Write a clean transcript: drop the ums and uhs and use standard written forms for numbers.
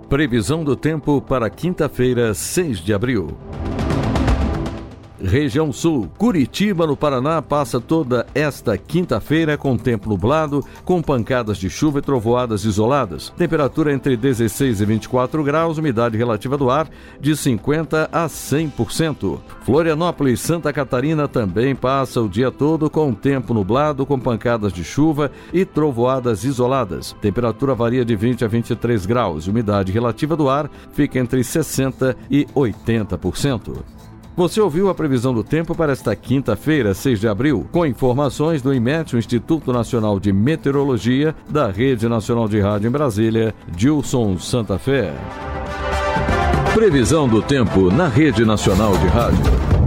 Previsão do tempo para quinta-feira, 6 de abril. Região Sul. Curitiba, no Paraná, passa toda esta quinta-feira com tempo nublado, com pancadas de chuva e trovoadas isoladas. Temperatura entre 16 e 24 graus, umidade relativa do ar de 50% a 100%. Florianópolis, Santa Catarina, também passa o dia todo com tempo nublado, com pancadas de chuva e trovoadas isoladas. Temperatura varia de 20 a 23 graus, umidade relativa do ar fica entre 60% e 80%. Você ouviu a previsão do tempo para esta quinta-feira, 6 de abril, com informações do IMET, o Instituto Nacional de Meteorologia, da Rede Nacional de Rádio em Brasília, Gilson Santa Fé. Previsão do tempo na Rede Nacional de Rádio.